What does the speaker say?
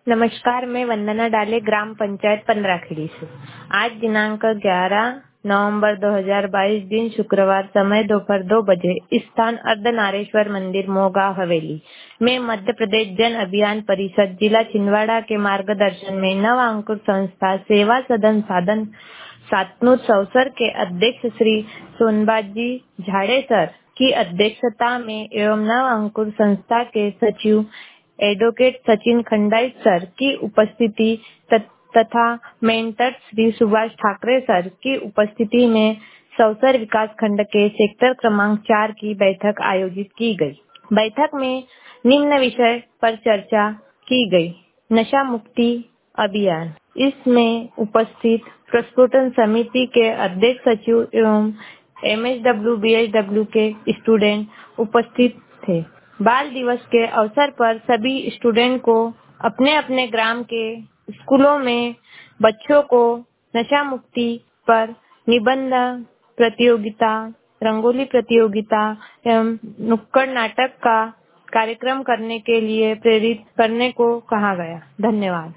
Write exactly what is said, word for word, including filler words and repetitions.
नमस्कार, मैं वंदना डाले, ग्राम पंचायत पंद्राखेड़ी से। आज दिनांक ग्यारह नवंबर दो हज़ार बाईस, दिन शुक्रवार, समय दोपहर दो बजे, स्थान अर्धनारेश्वर मंदिर, मोगा हवेली में मध्य प्रदेश जन अभियान परिषद जिला छिंदवाड़ा के मार्गदर्शन में नव अंकुर संस्था सेवा सदन साधन सातनूर सौसर के अध्यक्ष श्री सोनबाजी झाड़े सर की अध्यक्षता में एवं नव अंकुर संस्था के सचिव एडवोकेट सचिन खंडाइत सर की उपस्थिति तथा मेंटर श्री सुभाष ठाकरे सर की उपस्थिति में सौसर विकास खंड के सेक्टर क्रमांक चार की बैठक आयोजित की गई। बैठक में निम्न विषय पर चर्चा की गई। नशा मुक्ति अभियान। इसमें उपस्थित प्रस्फुटन समिति के अध्यक्ष सचिव एवं एमएसडब्ल्यू बीएसडब्ल्यू के स्टूडेंट उपस्थित थे। बाल दिवस के अवसर पर सभी स्टूडेंट को अपने अपने ग्राम के स्कूलों में बच्चों को नशा मुक्ति पर निबंध प्रतियोगिता, रंगोली प्रतियोगिता एवं नुक्कड़ नाटक का कार्यक्रम करने के लिए प्रेरित करने को कहा गया। धन्यवाद।